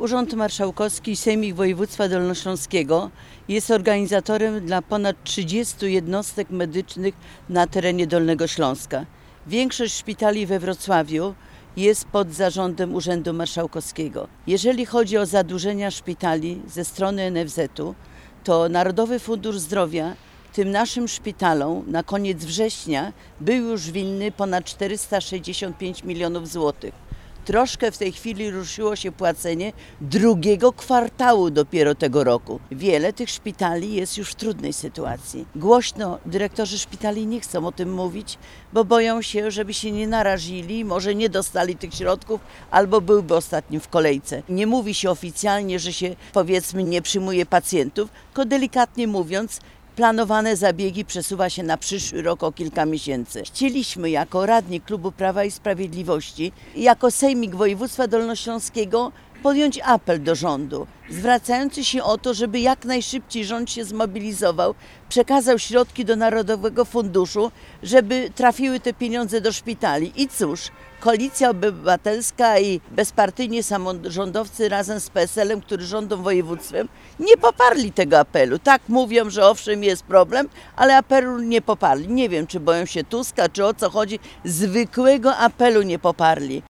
Urząd Marszałkowski i Sejmik Województwa Dolnośląskiego jest organizatorem dla ponad 30 jednostek medycznych na terenie Dolnego Śląska. Większość szpitali we Wrocławiu jest pod zarządem Urzędu Marszałkowskiego. Jeżeli chodzi o zadłużenia szpitali ze strony NFZ-u, to Narodowy Fundusz Zdrowia tym naszym szpitalom na koniec września był już winny ponad 465 milionów złotych. Troszkę w tej chwili ruszyło się płacenie drugiego kwartału dopiero tego roku. Wiele tych szpitali jest już w trudnej sytuacji. Głośno dyrektorzy szpitali nie chcą o tym mówić, bo boją się, żeby się nie narażili, może nie dostali tych środków, albo byłby ostatnim w kolejce. Nie mówi się oficjalnie, że się, powiedzmy, nie przyjmuje pacjentów, tylko delikatnie mówiąc, planowane zabiegi przesuwa się na przyszły rok o kilka miesięcy. Chcieliśmy jako radni Klubu Prawa i Sprawiedliwości, jako Sejmik Województwa Dolnośląskiego podjąć apel do rządu, zwracający się o to, żeby jak najszybciej rząd się zmobilizował, przekazał środki do Narodowego Funduszu, żeby trafiły te pieniądze do szpitali. I cóż, Koalicja Obywatelska i bezpartyjni samorządowcy razem z PSL-em, który rządzą województwem, nie poparli tego apelu. Tak mówią, że owszem jest problem, ale apelu nie poparli. Nie wiem, czy boją się Tuska, czy o co chodzi. Zwykłego apelu nie poparli.